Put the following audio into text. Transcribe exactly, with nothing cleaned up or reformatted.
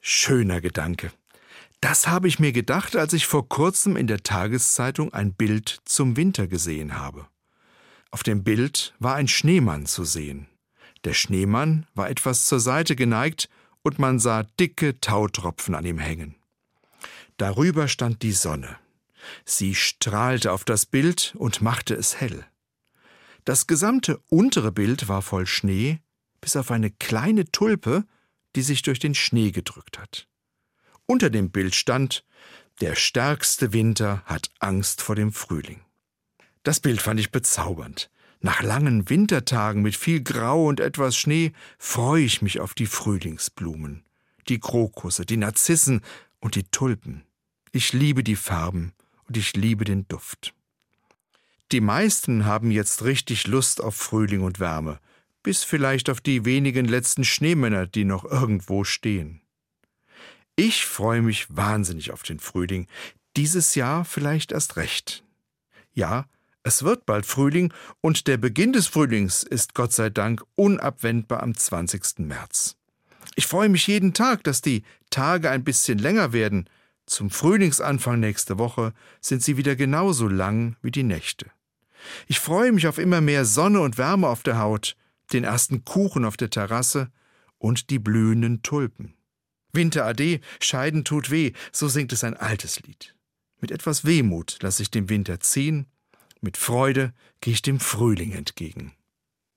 Schöner Gedanke. Das habe ich mir gedacht, als ich vor kurzem in der Tageszeitung ein Bild zum Winter gesehen habe. Auf dem Bild war ein Schneemann zu sehen. Der Schneemann war etwas zur Seite geneigt und man sah dicke Tautropfen an ihm hängen. Darüber stand die Sonne. Sie strahlte auf das Bild und machte es hell. Das gesamte untere Bild war voll Schnee, bis auf eine kleine Tulpe, die sich durch den Schnee gedrückt hat. Unter dem Bild stand: Der stärkste Winter hat Angst vor dem Frühling. Das Bild fand ich bezaubernd. Nach langen Wintertagen mit viel Grau und etwas Schnee freue ich mich auf die Frühlingsblumen, die Krokusse, die Narzissen und die Tulpen. Ich liebe die Farben und ich liebe den Duft. Die meisten haben jetzt richtig Lust auf Frühling und Wärme, bis vielleicht auf die wenigen letzten Schneemänner, die noch irgendwo stehen. Ich freue mich wahnsinnig auf den Frühling, dieses Jahr vielleicht erst recht. Ja, es wird bald Frühling und der Beginn des Frühlings ist Gott sei Dank unabwendbar am zwanzigsten März. Ich freue mich jeden Tag, dass die Tage ein bisschen länger werden. Zum Frühlingsanfang nächste Woche sind sie wieder genauso lang wie die Nächte. Ich freue mich auf immer mehr Sonne und Wärme auf der Haut, den ersten Kuchen auf der Terrasse und die blühenden Tulpen. Winter ade, scheiden tut weh, so singt es ein altes Lied. Mit etwas Wehmut lasse ich dem Winter ziehen, mit Freude gehe ich dem Frühling entgegen.